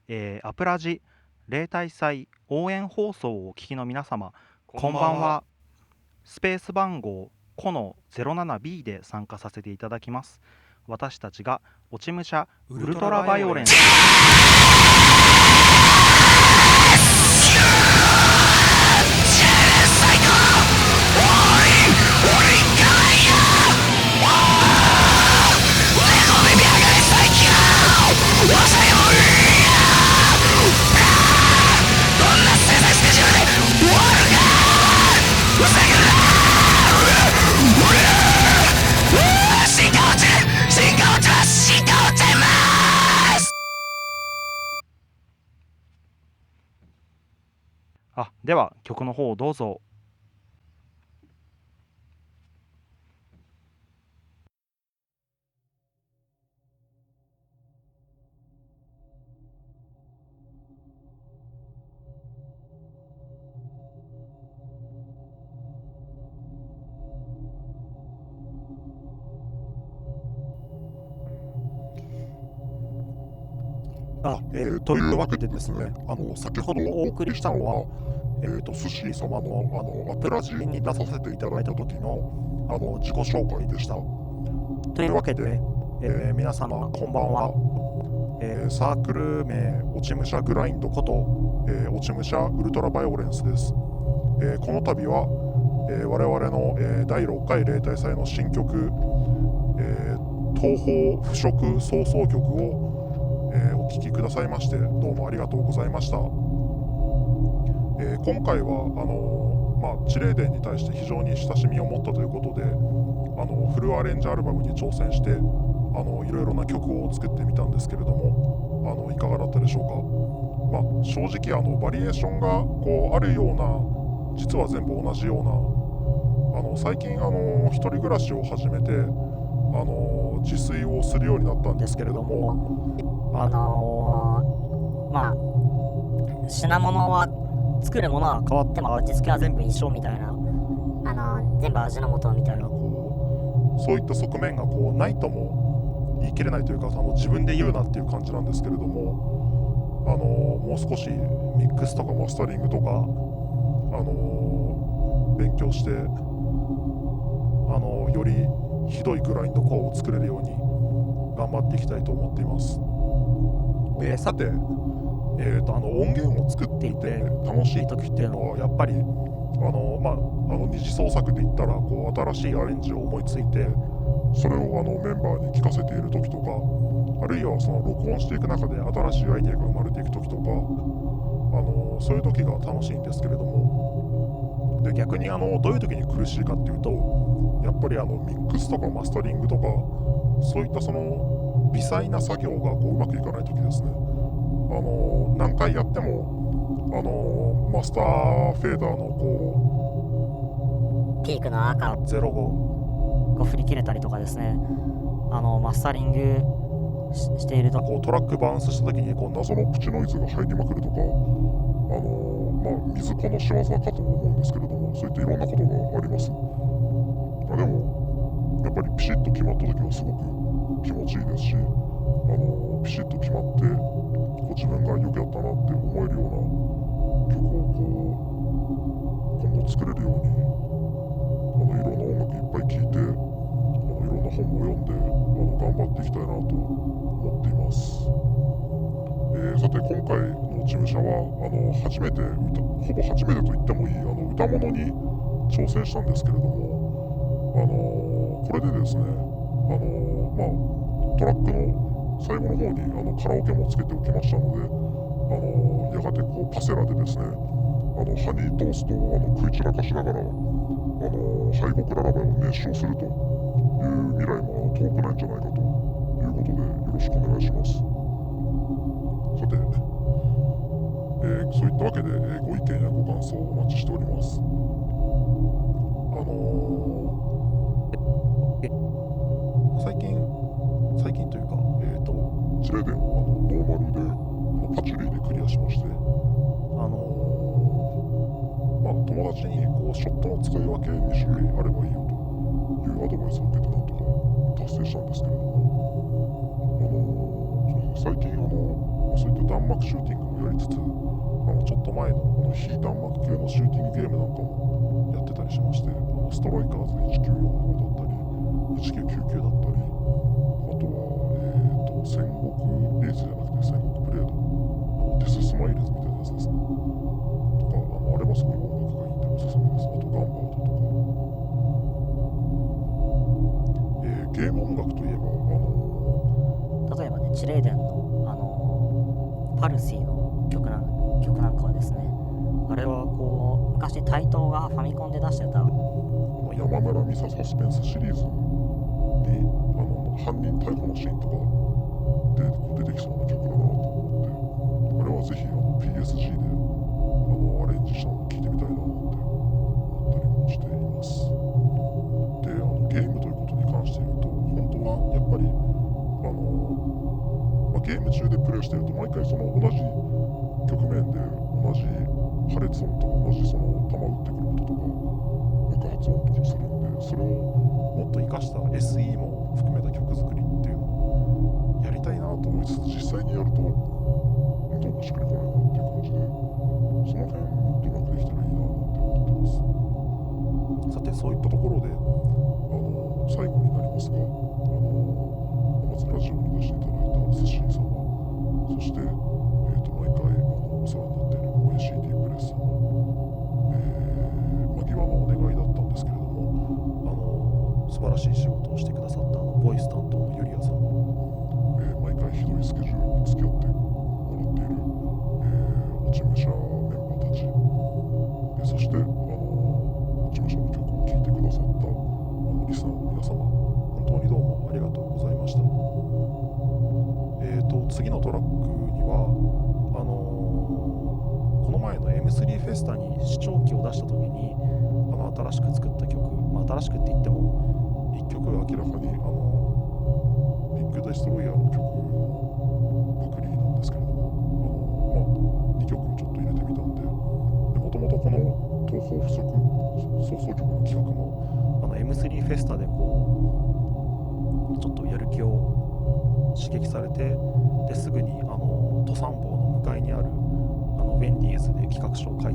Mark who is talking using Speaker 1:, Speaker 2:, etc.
Speaker 1: アプラジ例大祭応援放送をお聞きの皆様、こんばんは。スペース番号コの 07B で参加させていただきます。私たちが落ち武者ウルトラバイオレンスでは曲の方をどうぞ。
Speaker 2: というわけでですね、先ほどお送りしたのは、スシー様のアプラジに出させていただいた時の自己紹介でした。というわけで、皆様こんばんは。サークル名落ち武者グラインドこと、落ち武者ウルトラバイオレンスです。この度は、我々の、第6回例大祭の新曲、東方腐食創造曲をお聴きくださいましてどうもありがとうございました。今回はチレーデンに対して非常に親しみを持ったということでフルアレンジアルバムに挑戦していろいろな曲を作ってみたんですけれどもいかがだったでしょうか。正直バリエーションがこうあるような実は全部同じような最近一人暮らしを始めて自炊をするようになったんですけれども
Speaker 3: 品物は作るものは変わっても味付けは全部一緒みたいな全部味の素みたいな
Speaker 2: そういった側面がないとも言い切れないというか自分で言うなっていう感じなんですけれどももう少しミックスとかマスタリングとか勉強してよりひどいグラインドコアを作れるように頑張っていきたいと思っています。さて、音源を作っていて楽しい時っていうのはやっぱり二次創作で言ったら新しいアレンジを思いついてそれをメンバーに聞かせている時とかあるいはその録音していく中で新しいアイデアが生まれていく時とかそういう時が楽しいんですけれどもで逆にどういう時に苦しいかっていうとやっぱりミックスとかマスタリングとかそういったその微細な作業がうまくいかない時ですね。何回やってもマスターフェーダーの
Speaker 3: ピークの赤
Speaker 2: 05
Speaker 3: が振り切れたりとかですねマスタリングしていると
Speaker 2: トラックバウンスした時に謎のプチノイズが入りまくるとか水子の仕業かと思うんですけれどもそういったいろんなことがあります。でもやっぱりピシッと決まった時はすごく気持ちいいですしピシッと決まって自分がよくやったなって思えるような曲を今後作れるようにいろんな音楽いっぱい聴いていろんな本も読んで頑張っていきたいなと思っています。さて今回の落ち武者は初めてほぼ初めてと言ってもいい歌物に挑戦したんですけれどもこれでですねトラックの最後の方にカラオケもつけておきましたのでやがてパセラでですねハニートーストを食い散らかしながら敗北ララバイを熱唱するという未来も遠くないんじゃないかということでよろしくお願いします。さて、そういったわけで、ご意見やご感想をお待ちしております。最近というか、チレデンをノーマルでパチュリーでクリアしまして、友達にショットの使い分け2種類あればいいよというアドバイスを受けてなんとか達成したんですけれども、最近そういった弾幕シューティングもやりつつ、ちょっと前の非弾幕系のシューティングゲームなんかもやってたりしまして、ストライカーズ1945だったり1999だったり、あとは、戦国レイズじゃなくて戦国プレード、デススマイルズみたいなやつですねとか、あれはすごい音楽がいいんでおすすめです。あとガンバードとか、ゲーム音楽といえば
Speaker 3: 例えばね、チレイデンのパルシーの曲なんかはですね、あれはこう昔タイトーがファミコンで出してた
Speaker 2: 山村美沙サスペンスシリーズに犯人逮捕のシーンとかで出てきそうな曲だなと思って、あれはぜひPSG でアレンジしたのを聴いてみたいなって思ったりもしています。でゲームということに関して言うと、本当はやっぱりゲーム中でプレイしてると毎回その同じ局面で同じ破裂音とか同じその弾打ってくる音とか爆発音とかするんで、それをもっと活かした SE も含めた曲作りっていうのをやりたいなと思いつつ、実際にやるとどうもしっくりこないなっていう感じで、その辺もっとうまくできたらいいななんて思ってます。さて、そういったところで最後になりますが、まずラジオに出していただいたスシー様、そして、毎回お世話になっているモエ CD プレス様、間際のお願いだったんですけれども、素晴らしい仕事をしてくださったボイス担当のユリア様、毎回ひどいスケジュールに付き合ってもらっている、落ち武者メンバーたち、そして落ち武者の曲を聴いてくださったリスナーの皆様、本当にどうもありがとうございました。次のトラックにはこの前の M3 フェスタに視聴器を出した時に新しく作った曲、新しくって言っても1曲明らかにビッグデストロイヤーの曲のパクリなんですけれども、2曲ちょっと入れてみたんで、もともとこの東方不足放送局の企画もM3 フェスタでこうちょっとやる気を刺激されて、ですぐに登山坊の向かいにあるウェンディーズで企画書を書い